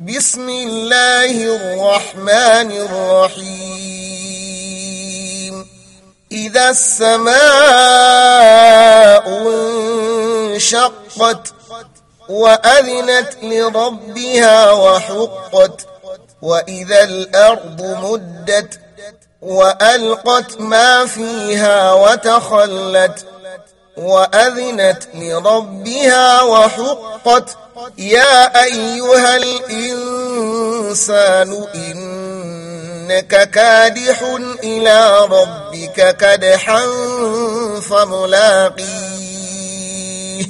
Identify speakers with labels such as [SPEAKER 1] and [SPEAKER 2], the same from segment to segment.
[SPEAKER 1] بسم الله الرحمن الرحيم إذا السماء انشقت وأذنت لربها وحقت وإذا الأرض مدت وألقت ما فيها وتخلت وأذنت لربها وحقت يا أيها الإنسان إنك كادح إلى ربك كدحا فملاقيه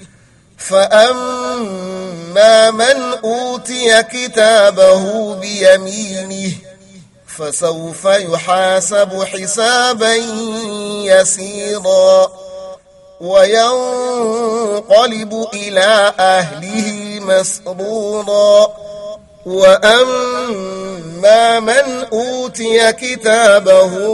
[SPEAKER 1] فأما من أوتي كتابه بيمينه فسوف يحاسب حسابا يسيرا وينقلب إلى أهله مسرورا وأما من أوتي كتابه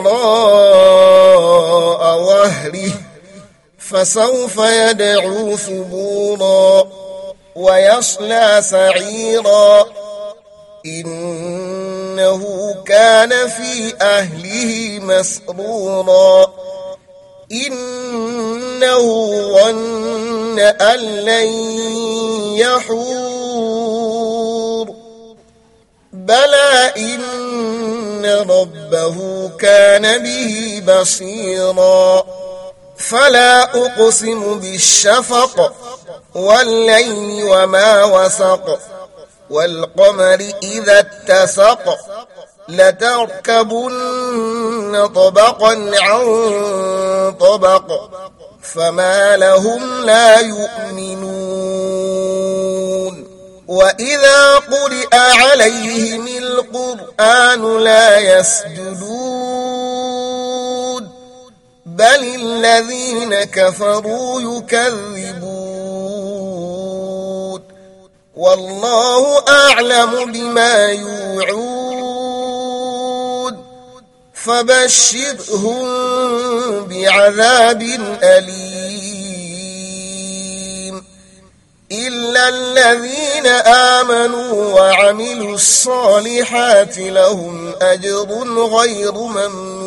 [SPEAKER 1] وراء ظهره فسوف يدعو ثبورا ويصلى سعيرا إنه كان في أهله مسرورا إنه ظن أن لن يحور بلى إن ربه كان به بصيرا فلا أقسم بالشفق والليل وما وسق والقمر إذا اتسق لتركبن طبقا عن طبق فما لهم لا يؤمنون وإذا قرئ عليهم القرآن لا يسجدون بل الذين كفروا يكذبون والله أعلم بما يوعون فبشرهم بعذاب أليم إلا الذين آمنوا وعملوا الصالحات لهم أجر غير ممنون